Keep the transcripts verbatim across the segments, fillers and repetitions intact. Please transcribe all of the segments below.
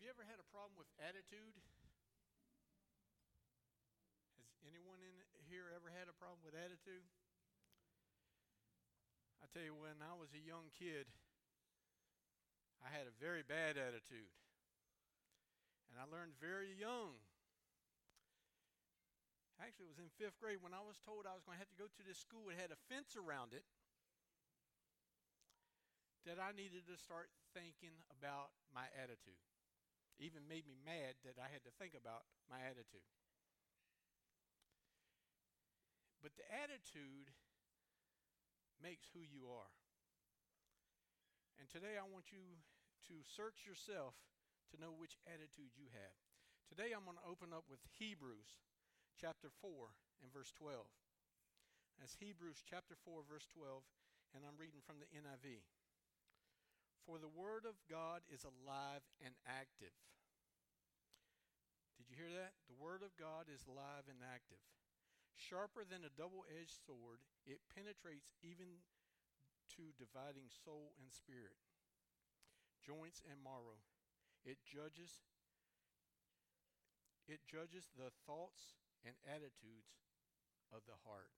you ever had a problem with attitude? Has anyone in here ever had a problem with attitude? I tell you, when I was a young kid, I had a very bad attitude. And I learned very young. Actually, it was in fifth grade when I was told I was going to have to go to this school. It had a fence around it. That I needed to start thinking about my attitude. Even made me mad that I had to think about my attitude. But the attitude makes who you are. And today I want you to search yourself to know which attitude you have. Today I'm going to open up with Hebrews chapter four and verse twelve. That's Hebrews chapter four verse twelve, and I'm reading from the N I V. For the word of God is alive and active. Did you hear that? The word of God is alive and active. Sharper than a double-edged sword, it penetrates even to dividing soul and spirit, joints and marrow. It judges it judges the thoughts and attitudes of the heart.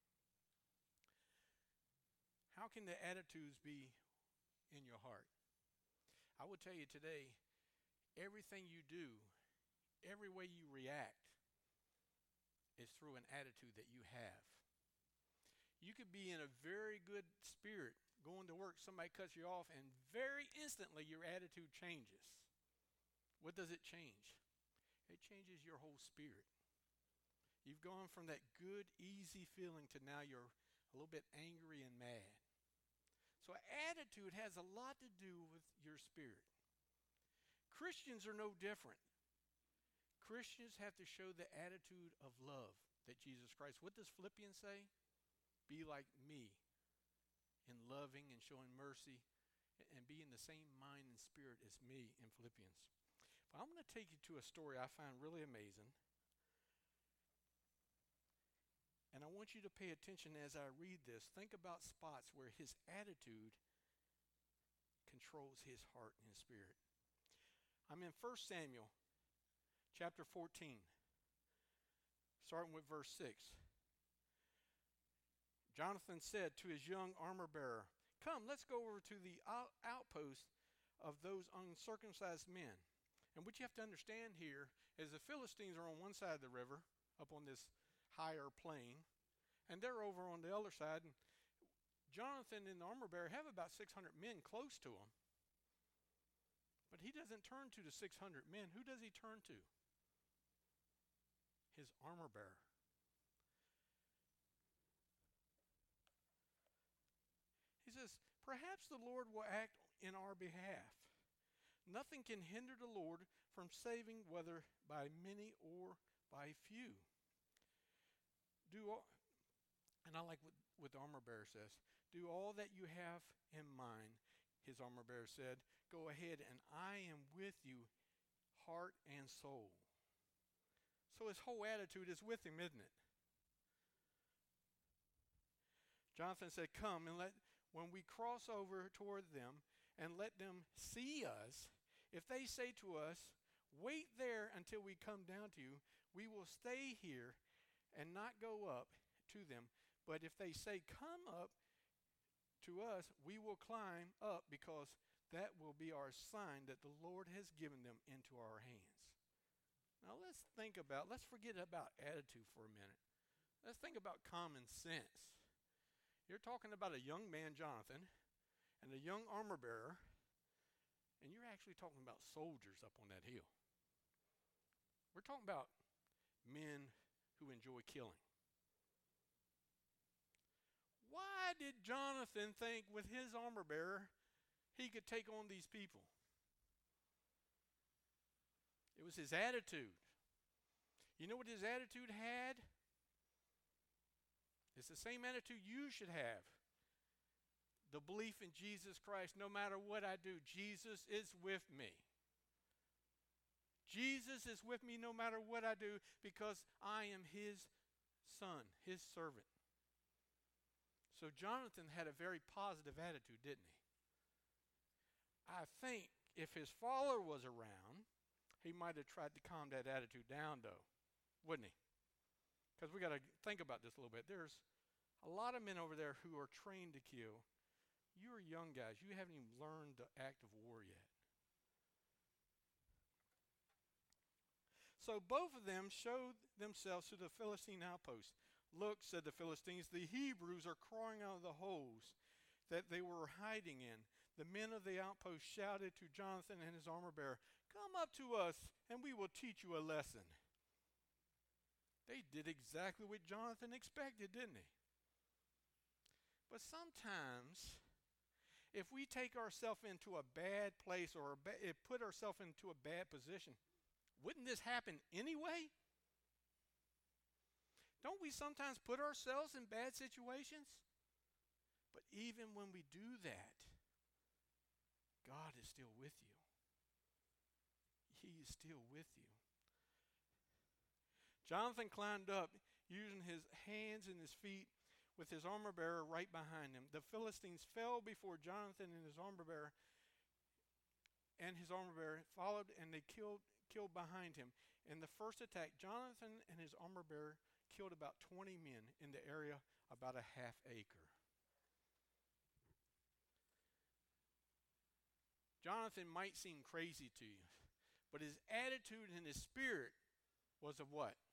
How can the attitudes be in your heart? I will tell you today, everything you do, every way you react is through an attitude that you have. You could be in a very good spirit going to work, somebody cuts you off, and very instantly your attitude changes. What does it change? It changes your whole spirit. You've gone from that good, easy feeling to now you're a little bit angry and mad. So attitude has a lot to do with your spirit. Christians are no different. Christians have to show the attitude of love that Jesus Christ. What does Philippians say? Be like me in loving and showing mercy and be in the same mind and spirit as me in Philippians. But I'm going to take you to a story I find really amazing. And I want you to pay attention as I read this. Think about spots where his attitude controls his heart and his spirit. I'm in First Samuel chapter fourteen, starting with verse six. Jonathan said to his young armor bearer, "Come, let's go over to the out- outpost of those uncircumcised men." And what you have to understand here is the Philistines are on one side of the river, up on this higher plain, and they're over on the other side. And Jonathan and the armor bearer have about six hundred men close to him. But he doesn't turn to the six hundred men. Who does he turn to? His armor bearer. He says, "Perhaps the Lord will act in our behalf. Nothing can hinder the Lord from saving, whether by many or by few. Do all," and I like what, what the armor bearer says, "do all that you have in mind," his armor bearer said. "Go ahead, and I am with you, heart and soul." So his whole attitude is with him, isn't it? Jonathan said, "Come, and let when we cross over toward them, and let them see us. If they say to us, 'Wait there until we come down to you,' we will stay here and not go up to them. But if they say, 'Come up to us,' we will climb up, because that will be our sign that the Lord has given them into our hands." Now let's think about, let's forget about attitude for a minute. Let's think about common sense. You're talking about a young man, Jonathan, and a young armor bearer, and you're actually talking about soldiers up on that hill. We're talking about men who enjoy killing. Why did Jonathan think with his armor bearer he could take on these people? It was his attitude. You know what his attitude had? It's the same attitude you should have. The belief in Jesus Christ. No matter what I do, Jesus is with me. Jesus is with me no matter what I do, because I am his son, his servant. So Jonathan had a very positive attitude, didn't he? I think if his father was around, he might have tried to calm that attitude down, though, wouldn't he? Because we got to think about this a little bit. There's a lot of men over there who are trained to kill. You are young guys. You haven't even learned the act of war yet. So both of them showed themselves to the Philistine outpost. Look, said the Philistines, the Hebrews are crawling out of the holes that they were hiding in. The men of the outpost shouted to Jonathan and his armor bearer, come up to us and we will teach you a lesson. They did exactly what Jonathan expected, didn't they? But sometimes, if we take ourselves into a bad place or a ba- put ourselves into a bad position, wouldn't this happen anyway? Don't we sometimes put ourselves in bad situations? But even when we do that, God is still with you. He is still with you. Jonathan climbed up using his hands and his feet with his armor bearer right behind him. The Philistines fell before Jonathan and his armor bearer, and his armor bearer followed, and they killed killed behind him. In the first attack, Jonathan and his armor bearer killed about twenty men in the area, about a half acre. Jonathan might seem crazy to you, but his attitude and his spirit was of what?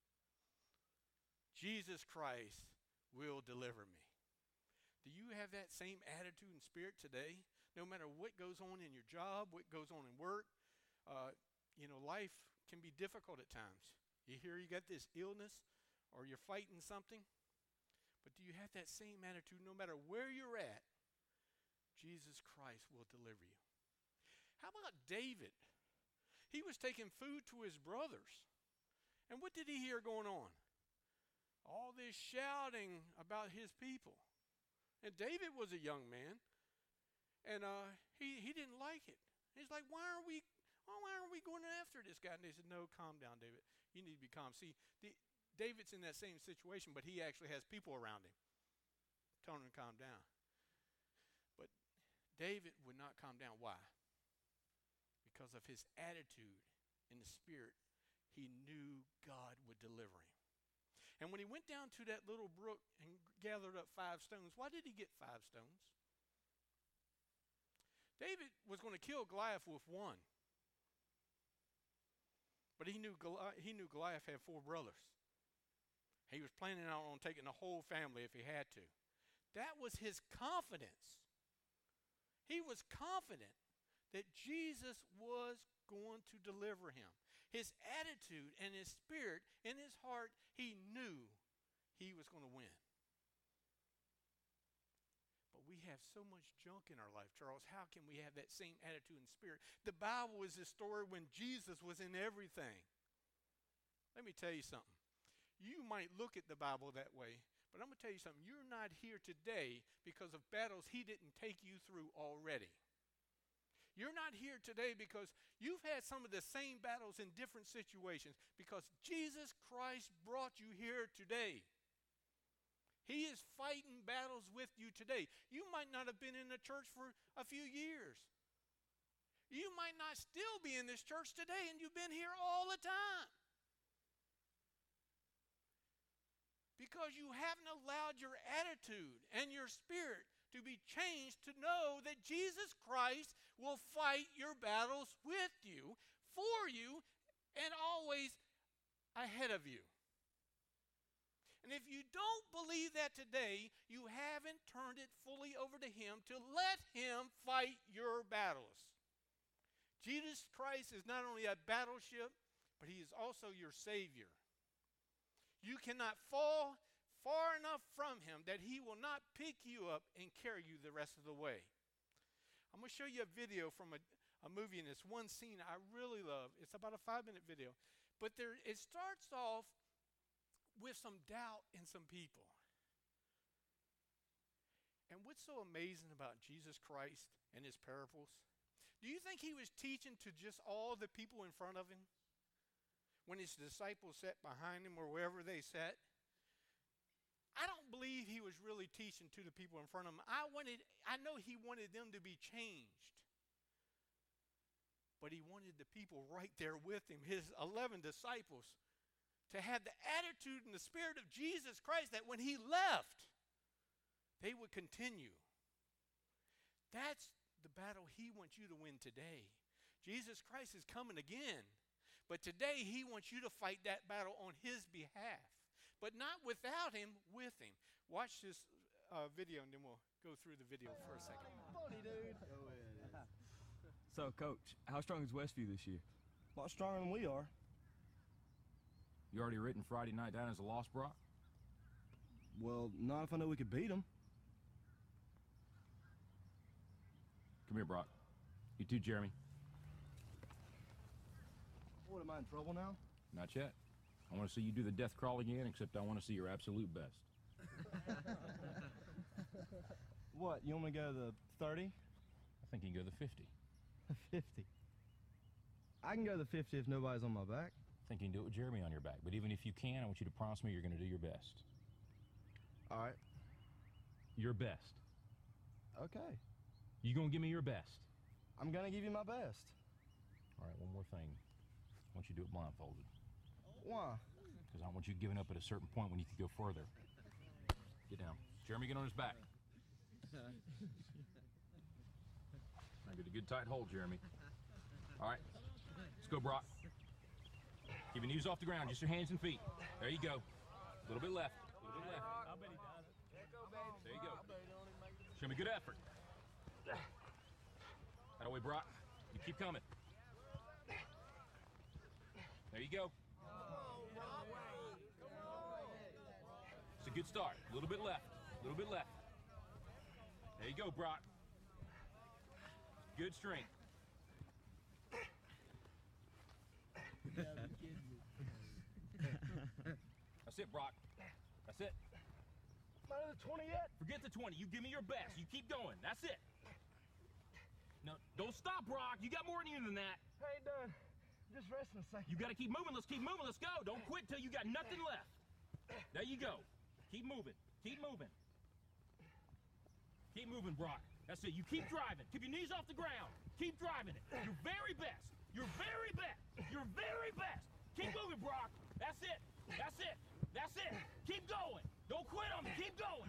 Jesus Christ will deliver me. Do you have that same attitude and spirit today? No matter what goes on in your job, what goes on in work, uh, you know, life can be difficult at times. You hear you got this illness or you're fighting something, but do you have that same attitude no matter where you're at? Jesus Christ will deliver you. How about David? He was taking food to his brothers. And what did he hear going on? All this shouting about his people. And David was a young man. And uh, he, he didn't like it. He's like, why are we Oh, why aren't we going after this guy? And they said, no, calm down, David. You need to be calm. See, the, David's in that same situation, but he actually has people around him telling him to calm down. But David would not calm down. Why? Because of his attitude in the spirit. He knew God would deliver him. And when he went down to that little brook and gathered up five stones, why did he get five stones? David was going to kill Goliath with one. But he knew Goli- he knew Goliath had four brothers. He was planning out on taking the whole family if he had to. That was his confidence. He was confident that Jesus was going to deliver him. His attitude and his spirit in his heart, he knew he was going to win. But we have so much junk in our life, Charles. How can we have that same attitude and spirit? The Bible is a story when Jesus was in everything. Let me tell you something. You might look at the Bible that way, but I'm going to tell you something. You're not here today because of battles he didn't take you through already. You're not here today because you've had some of the same battles in different situations because Jesus Christ brought you here today. He is fighting battles with you today. You might not have been in the church for a few years. You might not still be in this church today, and you've been here all the time. Because you haven't allowed your attitude and your spirit to be changed to know that Jesus Christ will fight your battles with you, for you, and always ahead of you. And if you don't believe that today, you haven't turned it fully over to him to let him fight your battles. Jesus Christ is not only a battleship, but he is also your Savior. You cannot fall far enough from him that he will not pick you up and carry you the rest of the way. I'm going to show you a video from a, a movie, and it's one scene I really love. It's about a five-minute video. But there, it starts off with some doubt in some people. And what's so amazing about Jesus Christ and his parables? Do you think he was teaching to just all the people in front of him? When his disciples sat behind him or wherever they sat? I don't believe he was really teaching to the people in front of him. I wanted, I know he wanted them to be changed. but he wanted the people right there with him, his eleven disciples, to have the attitude and the spirit of Jesus Christ that when he left, they would continue. That's the battle he wants you to win today. Jesus Christ is coming again, but today he wants you to fight that battle on his behalf, but not without him, with him. Watch this uh, video, and then we'll go through the video for a second. Funny, dude. So, Coach, how strong is Westview this year? A lot stronger than we are. You already written Friday night down as a loss, Brock? Well, not if I know we could beat them. Come here, Brock. You too, Jeremy. What, am I in trouble now? Not yet. I want to see you do the death crawl again, except I want to see your absolute best. What, you want me to go to the thirty? I think you can go the fifty. fifty. I can go to the fifty if nobody's on my back. I think you can do it with Jeremy on your back, but even if you can, I want you to promise me you're going to do your best. All right. Your best. Okay. You going to give me your best? I'm going to give you my best. All right, one more thing. I want you to do it blindfolded. Why? Because I want you giving up at a certain point when you could go further. Get down. Jeremy, get on his back. Now get a good tight hold, Jeremy. All right. Let's go, Brock. Keep your knees off the ground, just your hands and feet. There you go. A little bit left. A little bit left. I bet he does it. There you go. Show me good effort. That way, Brock. You keep coming. There you go. It's a good start. A little bit left. A little bit left. There you go, Brock. Good strength. That's it, Brock. That's it. Not at the twenty yet? Forget the twenty. You give me your best. You keep going. That's it. No, don't stop, Brock. You got more in you than that. I ain't done. Just resting a second. You got to keep moving. Let's keep moving. Let's go. Don't quit till you got nothing left. There you go. Keep moving. Keep moving. Keep moving, Brock. That's it. You keep driving. Keep your knees off the ground. Keep driving it. Your very best. Your very best. Your very best. Keep moving, Brock. That's it. That's it. That's it. Keep going. Don't quit on me. Keep going.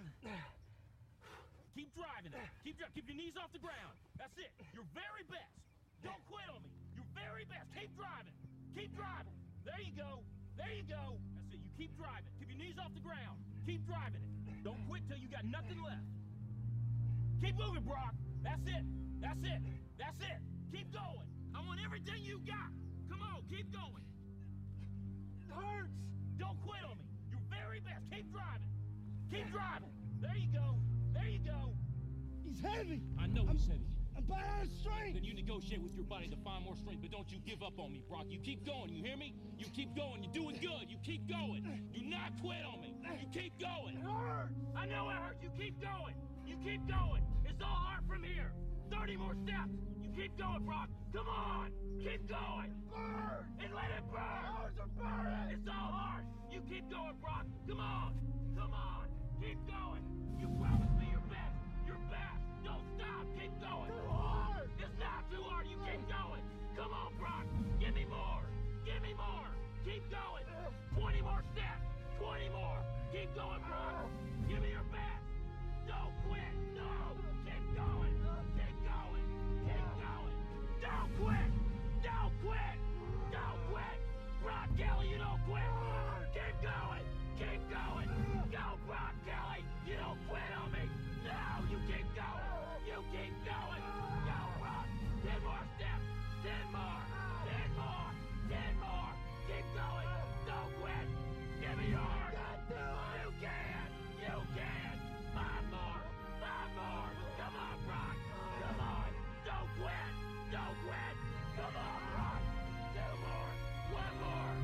Keep driving it. Keep dri- Keep your knees off the ground. That's it. Your very best. Don't quit on me. Your very best. Keep driving. Keep driving. There you go. There you go. That's it. You keep driving. Keep your knees off the ground. Keep driving it. Don't quit till you got nothing left. Keep moving, Brock. That's it. That's it. That's it. Keep going. I want everything you got. Come on, keep going. It hurts. Don't quit on me. Your very best. Keep driving. Keep driving. There you go. There you go. He's heavy. I know I'm, he's heavy. I'm bad out of strength. Then you negotiate with your body to find more strength, but don't you give up on me, Brock. You keep going. You hear me? You keep going. You're doing good. You keep going. Do not quit on me. You keep going. It hurts. I know it hurts. You keep going. You keep going. It's all hard from here. thirty more steps. You keep going, Brock. Come on. Keep going. Burn. And let it burn. Ours are burning. It's all hard. You keep going, Brock. Come on. Come on. Keep going. You promised me your best. Your best. Don't stop. Keep going. Too hard. It's not too hard. You keep going. Come on, Brock. Give me more. Give me more. Keep going. twenty more steps. twenty more. Keep going, Brock. Give me your best. Don't quit. No. Keep going. Keep going. Keep going. Don't quit. Don't quit. Don't quit. Brock Kelly, you don't quit. Keep going. Keep going. Go, Brock Kelly. You don't quit on me. No, you keep going. You keep going. Go, Brock. Ten more steps. Ten more. Ten more. Ten more. Keep going. Don't quit. Give me yours. You can. You can. Five more. Five more. Come on, Brock. Come on. Don't quit. Don't quit. Come on, Brock. Two more. One more.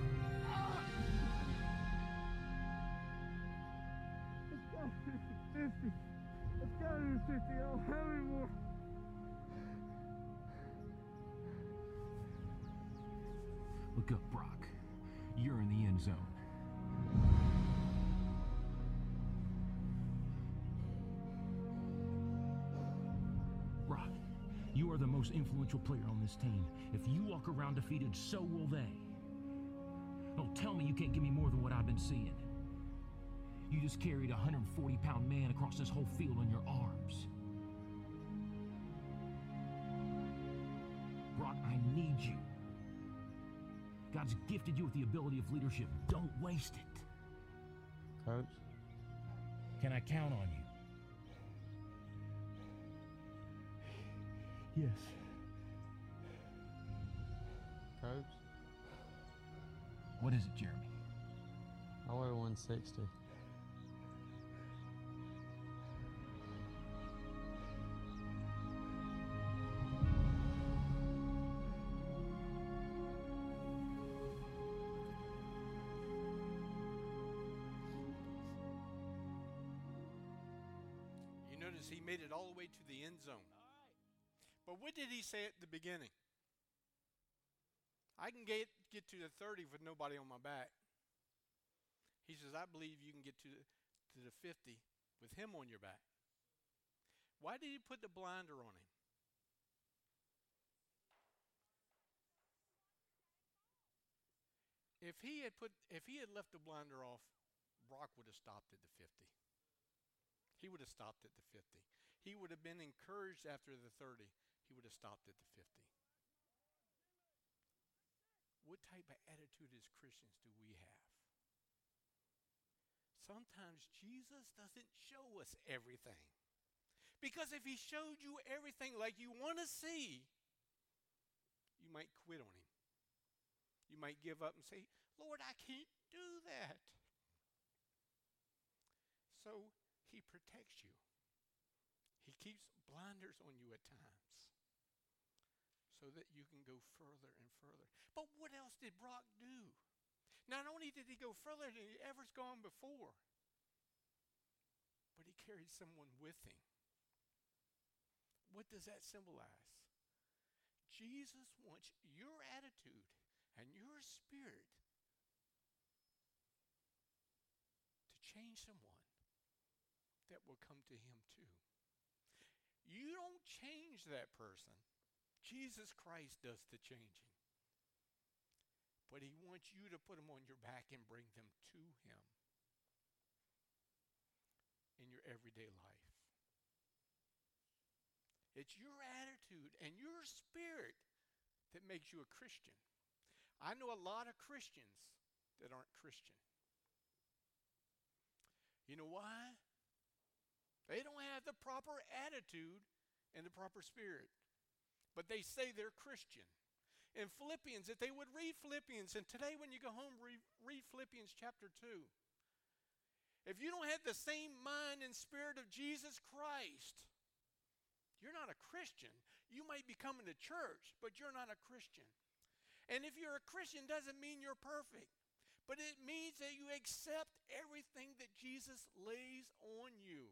Let's go to the fifty. Let's go to the fifty. I don't have any more. Look up, Brock. You're in the end zone. Brock, you are the most most influential player on this team. If you walk around defeated, so will they. Don't tell me you can't give me more than what I've been seeing. You just carried a one hundred forty pound man across this whole field on your arms. Brock, I need you. God's gifted you with the ability of leadership. Don't waste it. Coach? Can I count on you? Yes. Coach? What is it, Jeremy? I weigh one sixty. You notice he made it all the way to the end zone. But what did he say at the beginning? I can get, get to the thirty with nobody on my back. He says, I believe you can get to the, to the fifty with him on your back. Why did he put the blinder on him? If he had put, if he had left the blinder off, Brock would have stopped at the fifty. He would have stopped at the fifty. He would have been encouraged after the thirty. He would have stopped at the fifty. What type of attitude as Christians do we have? Sometimes Jesus doesn't show us everything. Because if he showed you everything like you want to see, you might quit on him. You might give up and say, Lord, I can't do that. So he protects you. He keeps blinders on you at times so that you can go further and further. But what else did Brock do? Not only did he go further than he ever's gone before, but he carried someone with him. What does that symbolize? Jesus wants your attitude and your spirit to change someone that will come to him too. You don't change that person. Jesus Christ does the changing. But he wants you to put them on your back and bring them to him in your everyday life. It's your attitude and your spirit that makes you a Christian. I know a lot of Christians that aren't Christian. You know why? They don't have the proper attitude and the proper spirit. But they say they're Christian. In Philippians, if they would read Philippians, and today when you go home, read, read Philippians chapter two. If you don't have the same mind and spirit of Jesus Christ, you're not a Christian. You might be coming to church, but you're not a Christian. And if you're a Christian, doesn't mean you're perfect. But it means that you accept everything that Jesus lays on you.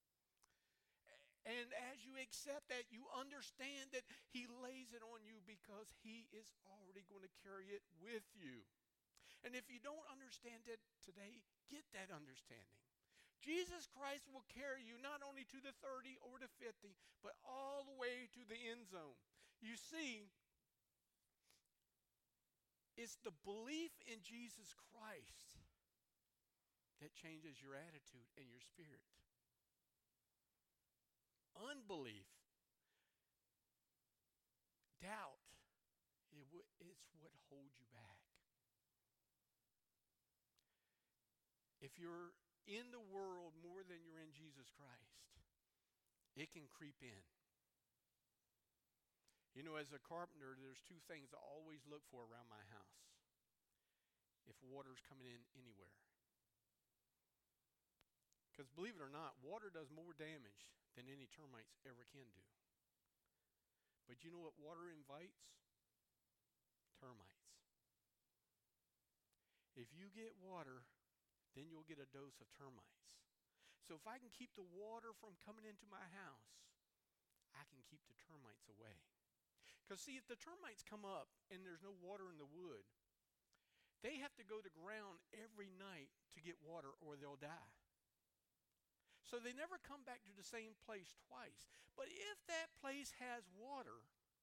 And as you accept that, you understand that he lays it on you because he is already going to carry it with you. And if you don't understand it today, get that understanding. Jesus Christ will carry you not only to the thirty or the fifty, but all the way to the end zone. You see, it's the belief in Jesus Christ that changes your attitude and your spirit. Unbelief, doubt, it w- it's what holds you back. If you're in the world more than you're in Jesus Christ, it can creep in. You know, as a carpenter, there's two things I always look for around my house. If water's coming in anywhere. Because believe it or not, water does more damage than any termites ever can do. But you know what water invites? Termites. If you get water, then you'll get a dose of termites. So if I can keep the water from coming into my house, I can keep the termites away. Because see, if the termites come up and there's no water in the wood, they have to go to ground every night to get water or they'll die. So they never come back to the same place twice. But if that place has water,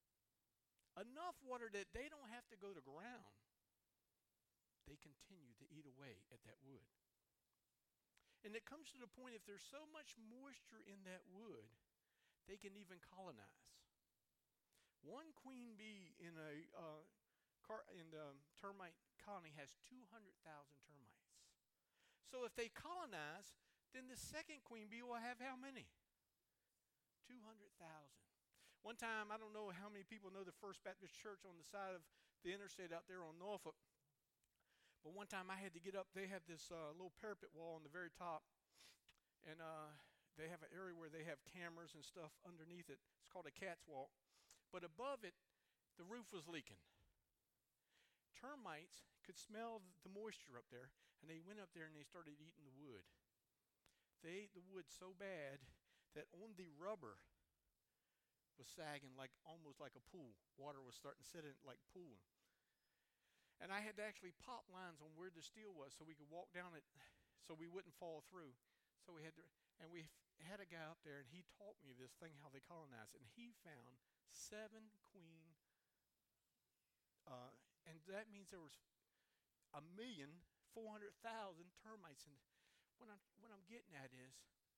enough water that they don't have to go to ground. They continue to eat away at that wood. And it comes to the point, if there's so much moisture in that wood, they can even colonize. One queen bee in a uh, car, in the termite colony has two hundred thousand termites. So if they colonize, then the second queen bee will have how many? two hundred thousand. One time, I don't know how many people know the First Baptist Church on the side of the interstate out there on Norfolk. But one time I had to get up. They have this uh, little parapet wall on the very top. And uh, they have an area where they have cameras and stuff underneath it. It's called a cat's walk. But above it, the roof was leaking. Termites could smell the moisture up there, and they went up there and they started eating the wood. They ate the wood so bad that on the rubber was sagging like almost like a pool. Water was starting to sit in it like pooling. And I had to actually pop lines on where the steel was so we could walk down it so we wouldn't fall through. So we had to, and we had a guy up there, and he taught me this thing, how they colonize it. And he found seven queen, uh, and that means there was a million, four hundred thousand termites. And what I'm, what I'm getting at is,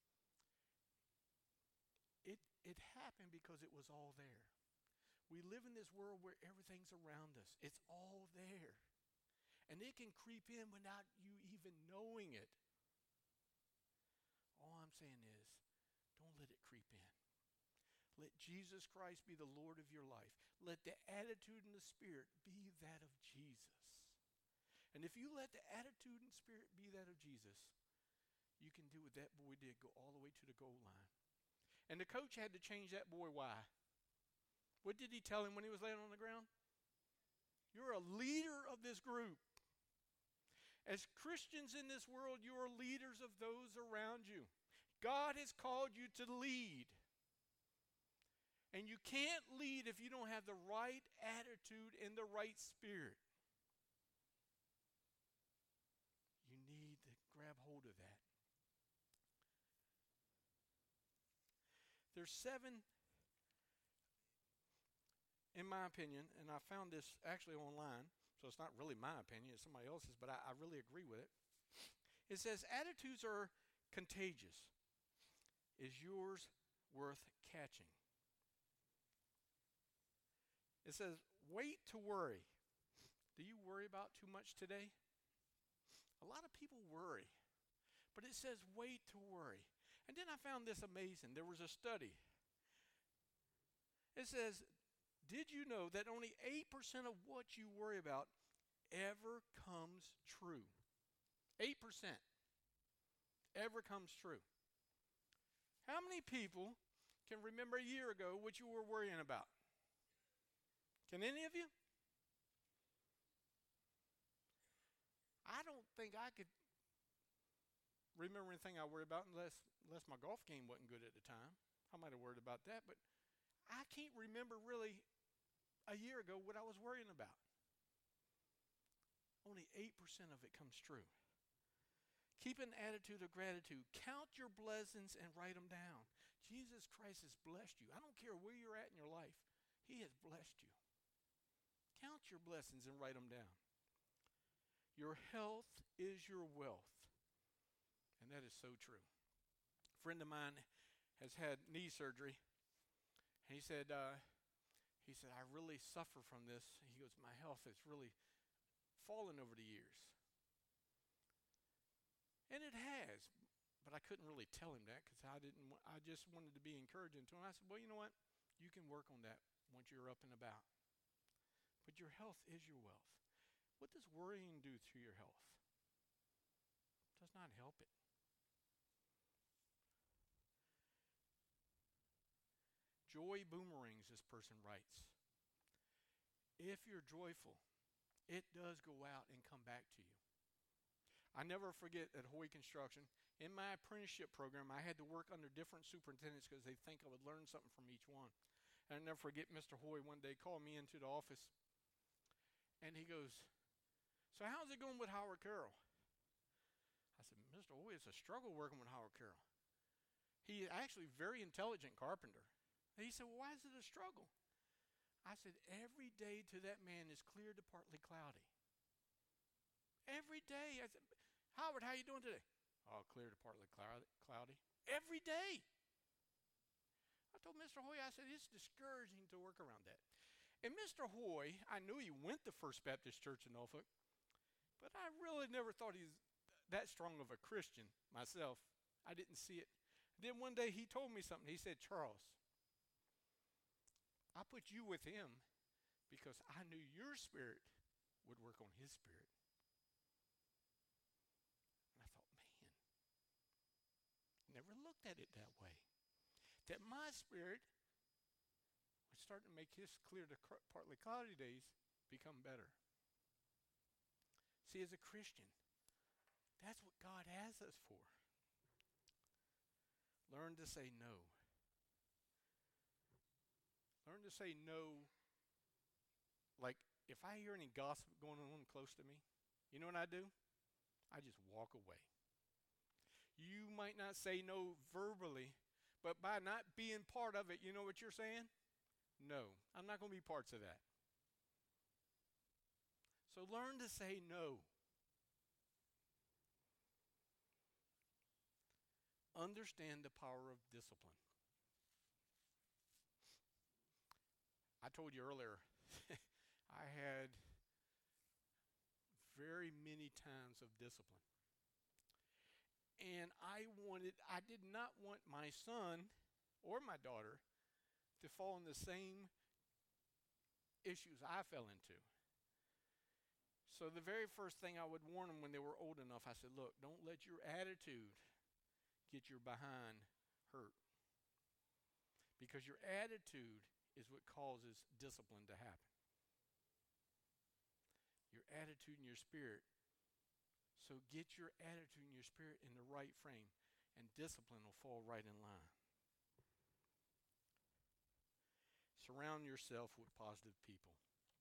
it, it happened because it was all there. We live in this world where everything's around us. It's all there. And it can creep in without you even knowing it. All I'm saying is, don't let it creep in. Let Jesus Christ be the Lord of your life. Let the attitude and the spirit be that of Jesus. And if you let the attitude and spirit be that of Jesus, you can do what that boy did, go all the way to the goal line. And the coach had to change that boy. Why? What did he tell him when he was laying on the ground? You're a leader of this group. As Christians in this world, you are leaders of those around you. God has called you to lead. And you can't lead if you don't have the right attitude and the right spirit. You need to grab hold of that. There's seven, in my opinion, and I found this actually online, so it's not really my opinion, it's somebody else's, but I, I really agree with it. It says, attitudes are contagious. Is yours worth catching? It says, wait to worry. Do you worry about too much today? A lot of people worry, but it says wait to worry. And then I found this amazing. There was a study. It says, did you know that only eight percent of what you worry about ever comes true? eight percent ever comes true. How many people can remember a year ago what you were worrying about? Can any of you? I don't think I could remember anything I worried about unless unless my golf game wasn't good at the time. I might have worried about that, but I can't remember really a year ago what I was worrying about. Only eight percent of it comes true. Keep an attitude of gratitude. Count your blessings and write them down. Jesus Christ has blessed you. I don't care where you're at in your life. He has blessed you. Count your blessings and write them down. Your health is your wealth. And that is so true. A friend of mine has had knee surgery. And he said, uh, he said, I really suffer from this. He goes, my health has really fallen over the years. And it has. But I couldn't really tell him that because I didn't. wa- I just wanted to be encouraging to him. I said, well, you know what? You can work on that once you're up and about. But your health is your wealth. What does worrying do to your health? It does not help it. Joy boomerangs, this person writes. If you're joyful, it does go out and come back to you. I never forget at Hoy Construction, in my apprenticeship program, I had to work under different superintendents because they think I would learn something from each one. And I'll never forget Mister Hoy one day called me into the office, and he goes, so how's it going with Howard Carroll? I said, Mister Hoy, it's a struggle working with Howard Carroll. He actually very intelligent carpenter. And he said, well, why is it a struggle? I said, every day to that man is clear to partly cloudy. Every day. I said, Howard, how you doing today? Oh, clear to partly cloudy. Every day. I told Mister Hoy, I said, it's discouraging to work around that. And Mister Hoy, I knew he went to First Baptist Church in Norfolk, but I really never thought he was that strong of a Christian myself. I didn't see it. Then one day he told me something. He said, Charles, I put you with him because I knew your spirit would work on his spirit. And I thought, man, never looked at it that way. That my spirit would start to make his clear to cr- partly cloudy days become better. See, as a Christian, that's what God has us for. Learn to say no. Learn to say no. Like, if I hear any gossip going on close to me, you know what I do? I just walk away. You might not say no verbally, but by not being part of it, you know what you're saying? No, I'm not going to be parts of that. So learn to say no. Understand the power of discipline. I told you earlier, I had very many times of discipline. And I wanted, I did not want my son or my daughter to fall in the same issues I fell into. So the very first thing I would warn them when they were old enough, I said, look, don't let your attitude get your behind hurt. Because your attitude is what causes discipline to happen. Your attitude and your spirit. So get your attitude and your spirit in the right frame, and discipline will fall right in line. Surround yourself with positive people.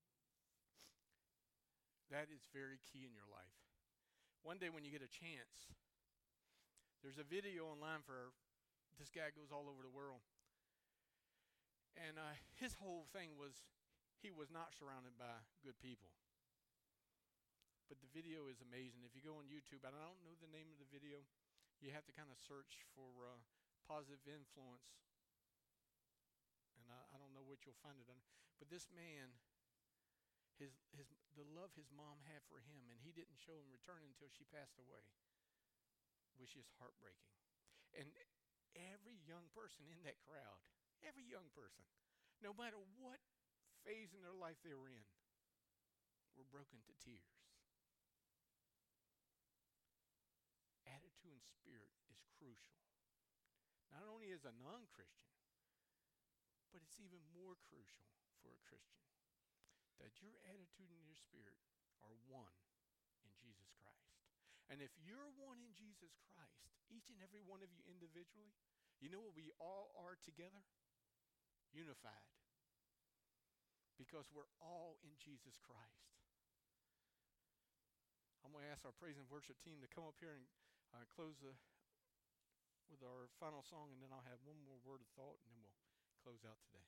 That is very key in your life. One day when you get a chance, there's a video online for this guy goes all over the world. And uh, his whole thing was he was not surrounded by good people. But the video is amazing. If you go on YouTube, and I don't know the name of the video, you have to kind of search for uh, positive influence. And I, I don't know what you'll find it under. But this man, his his the love his mom had for him, and he didn't show in return until she passed away, was just heartbreaking. And every young person in that crowd, every young person, no matter what phase in their life they were in, were broken to tears. Attitude and spirit is crucial. Not only as a non-Christian, but it's even more crucial for a Christian. That your attitude and your spirit are one in Jesus Christ. And if you're one in Jesus Christ, each and every one of you individually, you know what we all are together? Unified. Because we're all in Jesus Christ. I'm going to ask our praise and worship team to come up here and uh, close the, with our final song, and then I'll have one more word of thought, and then we'll close out today.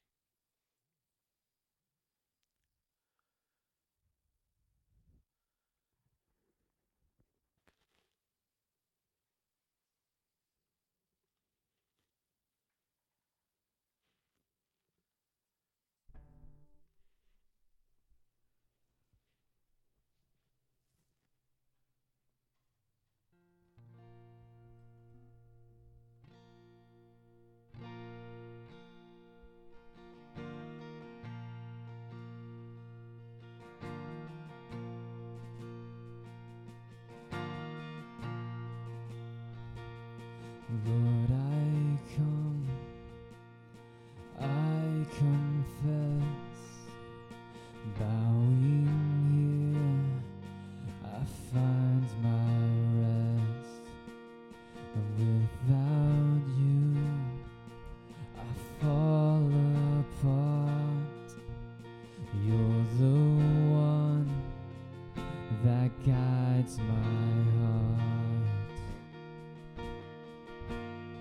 Lord, I come, I confess, bowing here, I find my rest. Without you, I fall apart. You're the one that guides my heart.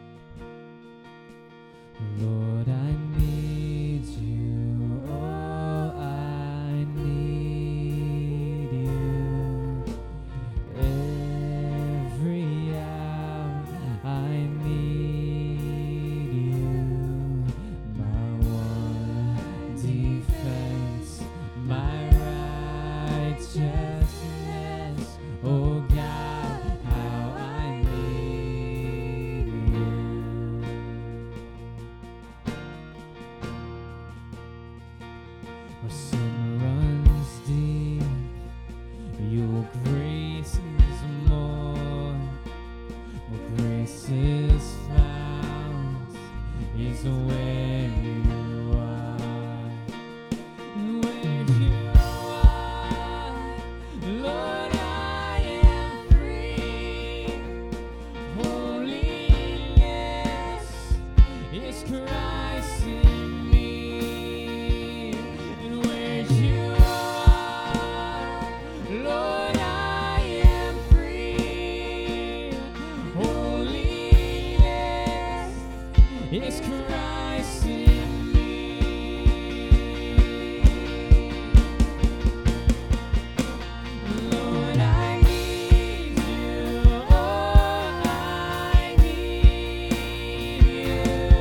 Where sin runs deep, your grace is more. Where grace is found is where you are. And where you are, Lord, I am free. Holiness is Christ in me. And where you are, Lord, I am free. Holiness is Christ in me. Lord, I need you. Oh, I need you.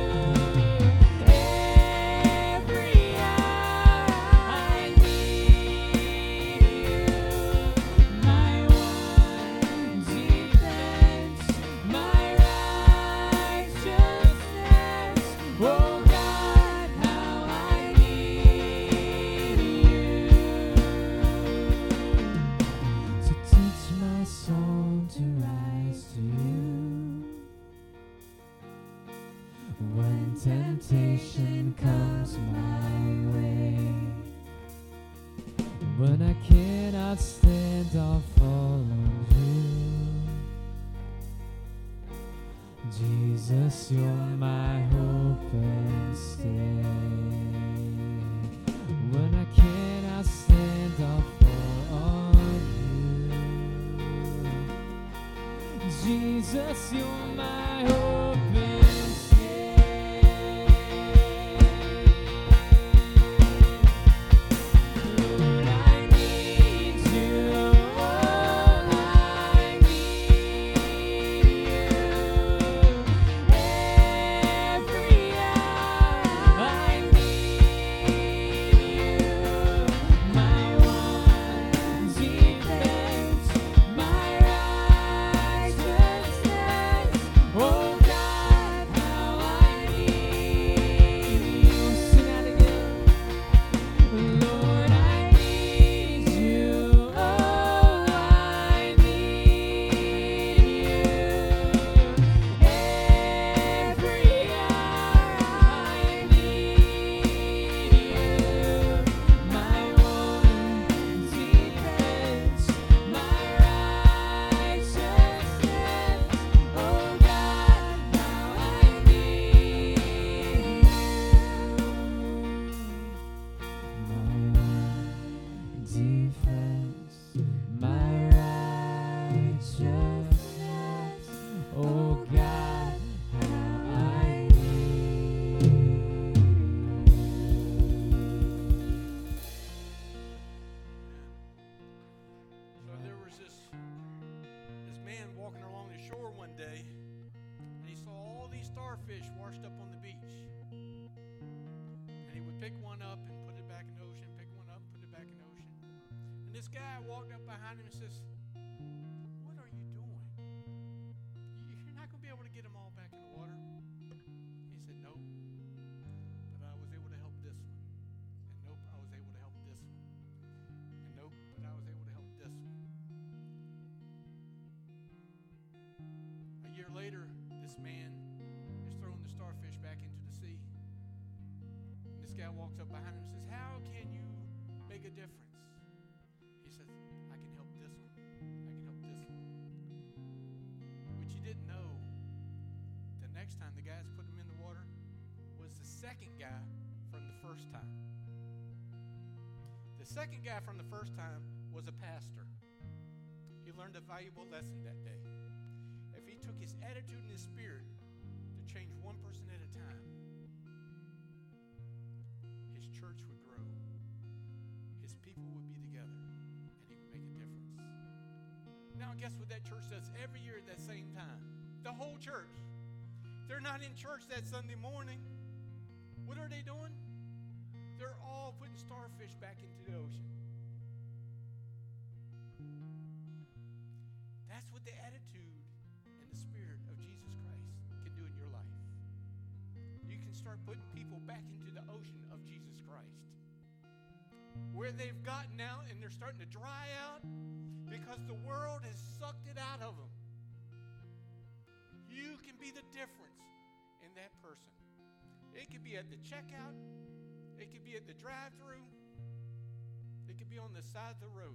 Every hour I need you. My one defense, my righteousness. Oh God, how I need you. So teach my soul to rise to you. When temptation comes my way, when I cannot stand, I'll fall on you. Jesus, you're my hope and stay. When I cannot stand, I'll fall on you. Jesus, you're my hope and Lord, I need you. Oh, I need you. Every hour I need you. My one defense, my righteousness. Oh God, how I need you. Sing out again. Lord, I need you. Oh, I need you. Every hour I need you. My one defense, my righteousness. Oh God, how I need you. My one defense, my righteousness. Oh God, how I need you. So there was this this man walking along the shore one day, and he saw all these starfish washed up on the beach. And he would pick one up and put it back in the ocean, pick one up, put it back in the ocean. And this guy walked up behind him and says, "What are you doing? You're not going to be able to get them all back in the water." He said, "Nope, but I was able to help this one. And nope, I was able to help this one. And nope, but I was able to help this one." A year later, this man is throwing the starfish back into the sea. And this guy walks up behind him and says, "How can you make a difference?" He says, "I can help this one. I can help this one." What you didn't know, the next time the guys put him in the water was the second guy from the first time. The second guy from the first time was a pastor. He learned a valuable lesson that day. If he took his attitude and his spirit to change one person at a time, his church would grow, his people would be together, and he would make a difference. Now, guess what that church does every year at that same time? The whole church. They're not in church that Sunday morning. What are they doing? They're all putting starfish back into the ocean. That's what the attitude and the spirit of Jesus Christ can do in your life. You can start putting people back into the ocean of Jesus Christ. where they've gotten out and they're starting to dry out because the world has sucked it out of them. You can be the difference in that person. It could be at the checkout. It could be at the drive-thru. It could be on the side of the road.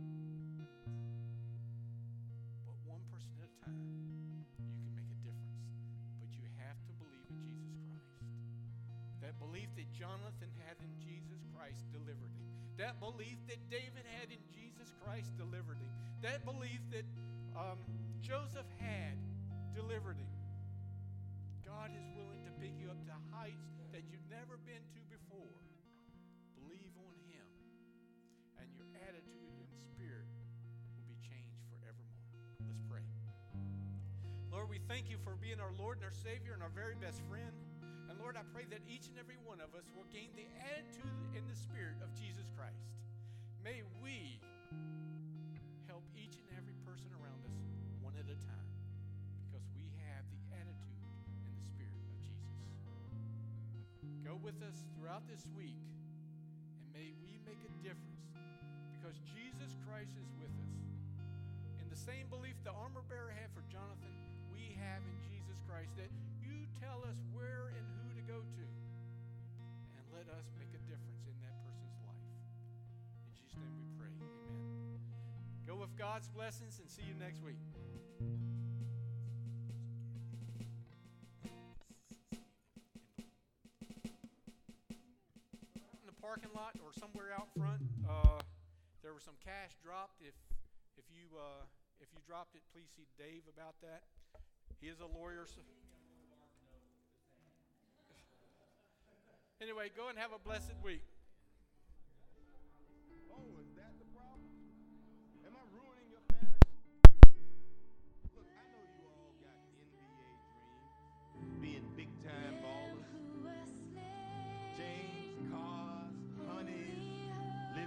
But one person at a time, you can make a difference. But you have to believe in Jesus Christ. That belief that Jonathan had in Jesus Christ delivered him. That belief that David had in Jesus Christ delivered him. That belief that um, Joseph had delivered him. God is willing to pick you up to heights that you've never been to before. Believe on him, and your attitude and spirit will be changed forevermore. Let's pray. Lord, we thank you for being our Lord and our Savior and our very best friend. And Lord, I pray that each and every one of us will gain the attitude and the spirit of Jesus Christ. May we help each and every person around us one at a time, because we have the attitude and the spirit of Jesus. Go with us throughout this week, and may we make a difference, because Jesus Christ is with us. In the same belief the armor bearer had for Jonathan, we have in Jesus Christ, that you tell us where and who to go to, and let us make a difference in that person's life. In Jesus' name we pray. Amen. Go with God's blessings, and see you next week. In the parking lot or somewhere out front, uh, there was some cash dropped. If if you uh, if you dropped it, please see Dave about that. He is a lawyer. So anyway, go and have a blessed week.